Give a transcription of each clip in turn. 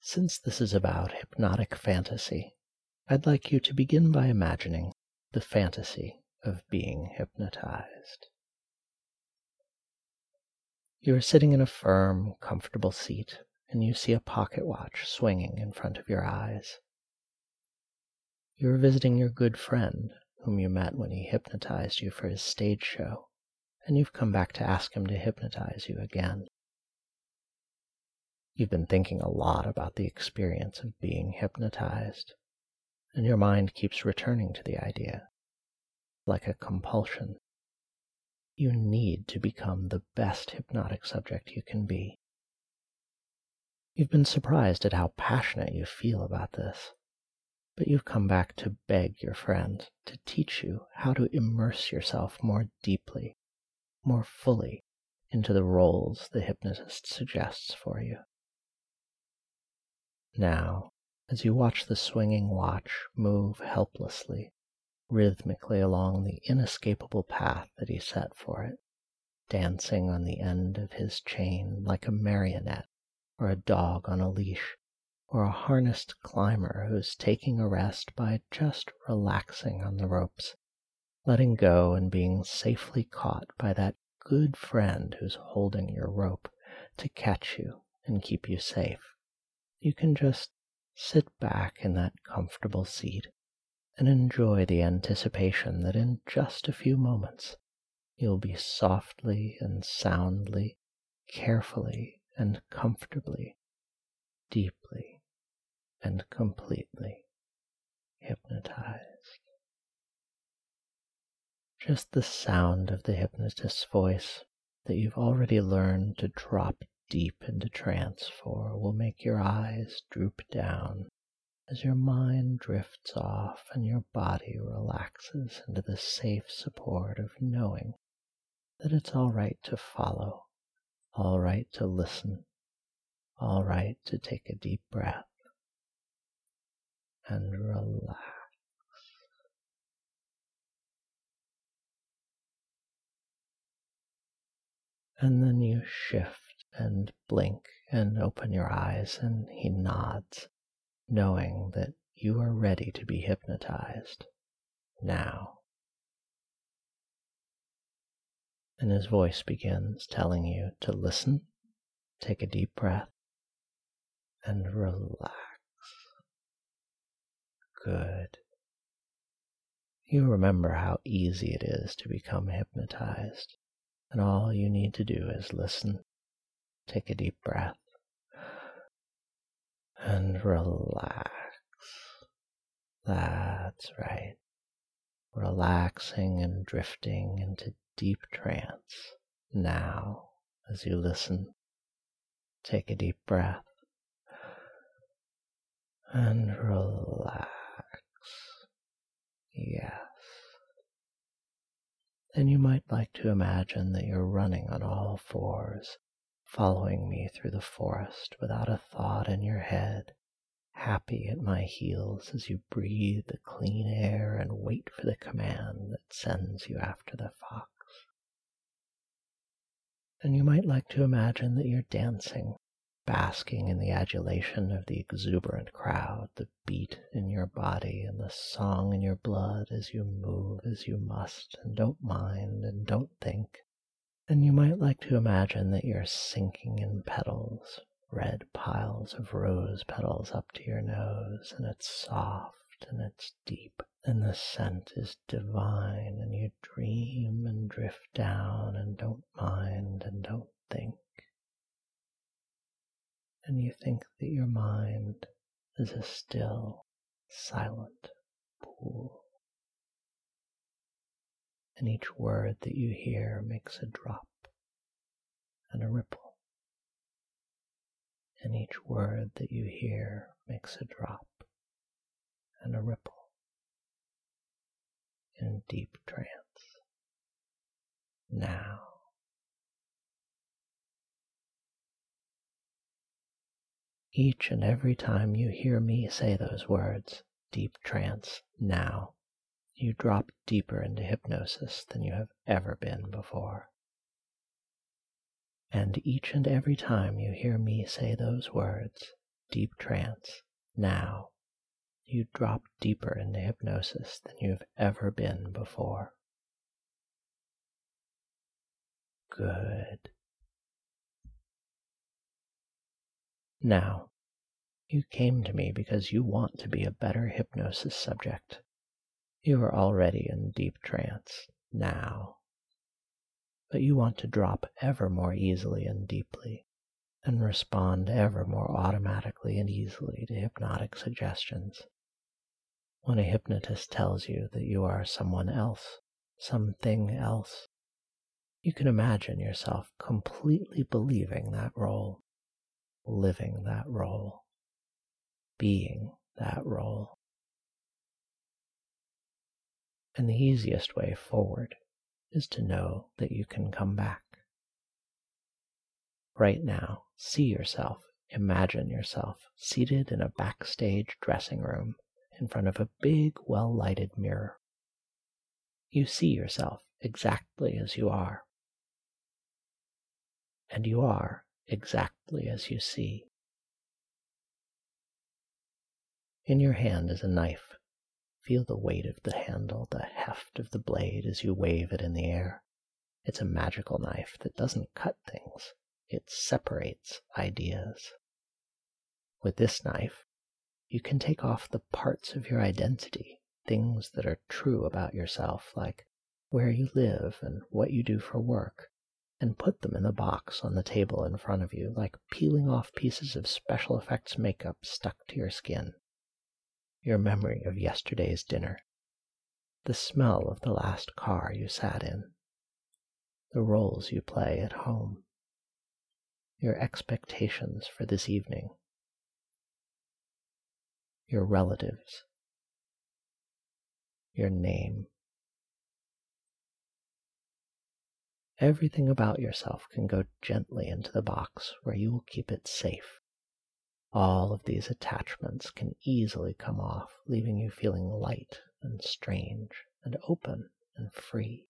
Since this is about hypnotic fantasy, I'd like you to begin by imagining the fantasy of being hypnotized. You are sitting in a firm, comfortable seat, and you see a pocket watch swinging in front of your eyes. You are visiting your good friend, whom you met when he hypnotized you for his stage show, and you've come back to ask him to hypnotize you again. You've been thinking a lot about the experience of being hypnotized, and your mind keeps returning to the idea, like a compulsion. You need to become the best hypnotic subject you can be. You've been surprised at how passionate you feel about this, but you've come back to beg your friend to teach you how to immerse yourself more deeply, more fully into the roles the hypnotist suggests for you. Now, as you watch the swinging watch move helplessly, rhythmically along the inescapable path that he set for it, dancing on the end of his chain like a marionette or a dog on a leash, or a harnessed climber who's taking a rest by just relaxing on the ropes, letting go and being safely caught by that good friend who's holding your rope to catch you and keep you safe. You can just sit back in that comfortable seat and enjoy the anticipation that in just a few moments you'll be softly and soundly, carefully and comfortably, deeply and completely hypnotized. Just the sound of the hypnotist's voice that you've already learned to drop deep into trance for will make your eyes droop down as your mind drifts off and your body relaxes into the safe support of knowing that it's all right to follow, all right to listen, all right to take a deep breath and relax. And then you shift and blink and open your eyes, and he nods, knowing that you are ready to be hypnotized now. And his voice begins telling you to listen, take a deep breath, and relax. Good. You remember how easy it is to become hypnotized, and all you need to do is listen, take a deep breath, and relax. That's right. Relaxing and drifting into deep trance. Now, as you listen, take a deep breath and relax. Yes. And you might like to imagine that you're running on all fours, following me through the forest without a thought in your head, happy at my heels as you breathe the clean air and wait for the command that sends you after the fox. And you might like to imagine that you're dancing, basking in the adulation of the exuberant crowd, the beat in your body and the song in your blood as you move as you must and don't mind and don't think. And you might like to imagine that you're sinking in petals, red piles of rose petals up to your nose, and it's soft and it's deep, and the scent is divine, and you dream and drift down and don't mind and don't think. And you think that your mind is a still, silent pool. And each word that you hear makes a drop and a ripple. And each word that you hear makes a drop and a ripple in deep trance. Now. Each and every time you hear me say those words, deep trance, now, you drop deeper into hypnosis than you have ever been before. And each and every time you hear me say those words, deep trance. Now, you drop deeper into hypnosis than you've ever been before. Good. Now, you came to me because you want to be a better hypnosis subject. You are already in deep trance now, but you want to drop ever more easily and deeply, and respond ever more automatically and easily to hypnotic suggestions. When a hypnotist tells you that you are someone else, something else, you can imagine yourself completely believing that role, living that role, being that role. And the easiest way forward is to know that you can come back. Right now, see yourself, imagine yourself seated in a backstage dressing room in front of a big, well-lighted mirror. You see yourself exactly as you are, and you are exactly as you see. In your hand is a knife. Feel the weight of the handle, the heft of the blade as you wave it in the air. It's a magical knife that doesn't cut things. It separates ideas. With this knife, you can take off the parts of your identity, things that are true about yourself, like where you live and what you do for work, and put them in the box on the table in front of you, like peeling off pieces of special effects makeup stuck to your skin. Your memory of yesterday's dinner, the smell of the last car you sat in, the roles you play at home, your expectations for this evening, your relatives, your name. Everything about yourself can go gently into the box where you will keep it safe. All of these attachments can easily come off, leaving you feeling light and strange and open and free.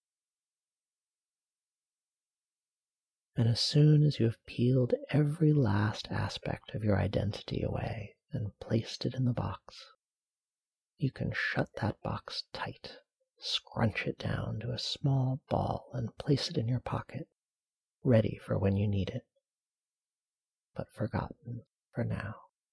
And as soon as you have peeled every last aspect of your identity away and placed it in the box, you can shut that box tight, scrunch it down to a small ball, and place it in your pocket, ready for when you need it, but forgotten for now.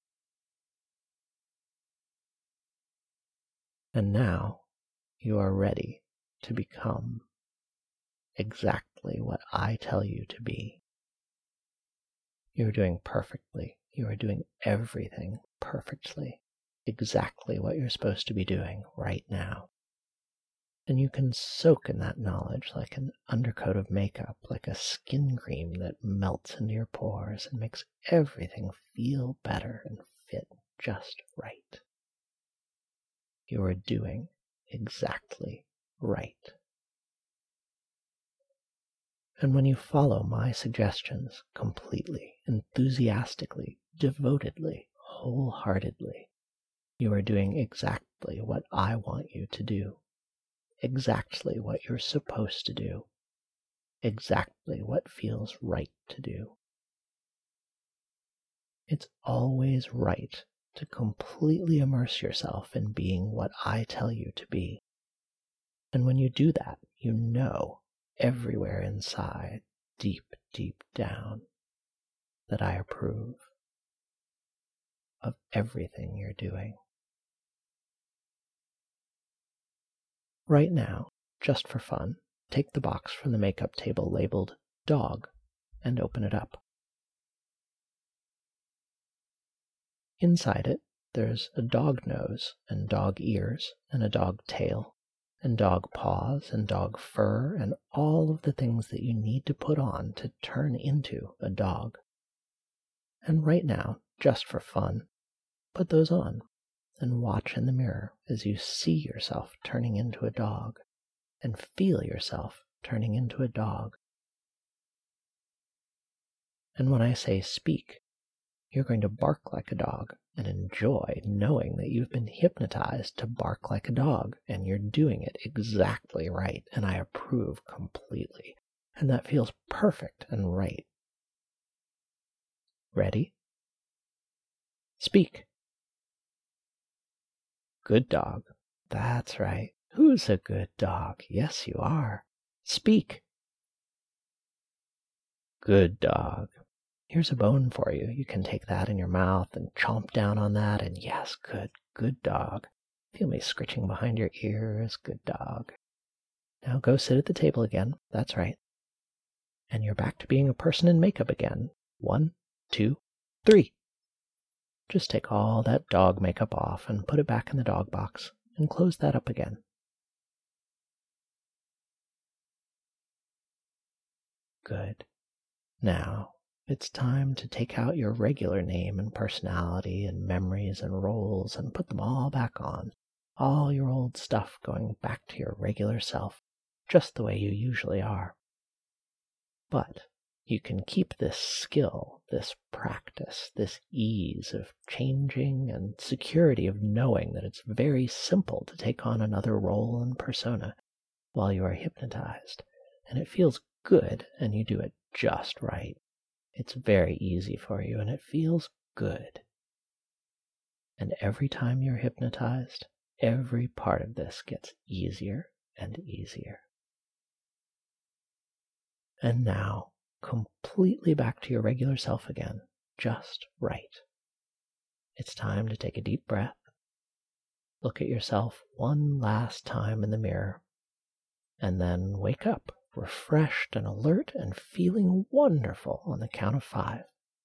And now you are ready to become exactly what I tell you to be. You are doing perfectly. You are doing everything perfectly, exactly what you're supposed to be doing right now. And you can soak in that knowledge like an undercoat of makeup, like a skin cream that melts into your pores and makes everything feel better and fit just right. You are doing exactly right. And when you follow my suggestions completely, enthusiastically, devotedly, wholeheartedly, you are doing exactly what I want you to do, exactly what you're supposed to do, exactly what feels right to do. It's always right to completely immerse yourself in being what I tell you to be. And when you do that, you know everywhere inside, deep, deep down, that I approve of everything you're doing. Right now, just for fun, take the box from the makeup table labeled Dog and open it up. Inside it, there's a dog nose and dog ears and a dog tail and dog paws and dog fur and all of the things that you need to put on to turn into a dog. And right now, just for fun, put those on and watch in the mirror as you see yourself turning into a dog and feel yourself turning into a dog. And when I say speak, you're going to bark like a dog and enjoy knowing that you've been hypnotized to bark like a dog, and you're doing it exactly right, and I approve completely, and that feels perfect and right. Ready? Speak. Good dog. That's right. Who's a good dog? Yes, you are. Speak. Good dog. Here's a bone for you. You can take that in your mouth and chomp down on that, and yes, good dog. Feel me scritching behind your ears. Good dog. Now go sit at the table again. That's right. And you're back to being a person in makeup again. 1, 2, 3. Just take all that dog makeup off and put it back in the dog box and close that up again. Good. Now, it's time to take out your regular name and personality and memories and roles and put them all back on. All your old stuff going back to your regular self, just the way you usually are. But you can keep this skill, this practice, this ease of changing and security of knowing that it's very simple to take on another role and persona while you are hypnotized, and it feels good and you do it just right. It's very easy for you and it feels good. And every time you're hypnotized, every part of this gets easier and easier. And now, completely back to your regular self again, just right. It's time to take a deep breath, look at yourself one last time in the mirror, and then wake up, refreshed and alert and feeling wonderful on the count of 5.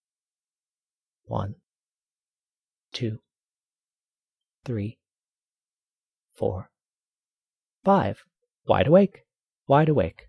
1, 2, 3, 4, 5. Wide awake, wide awake.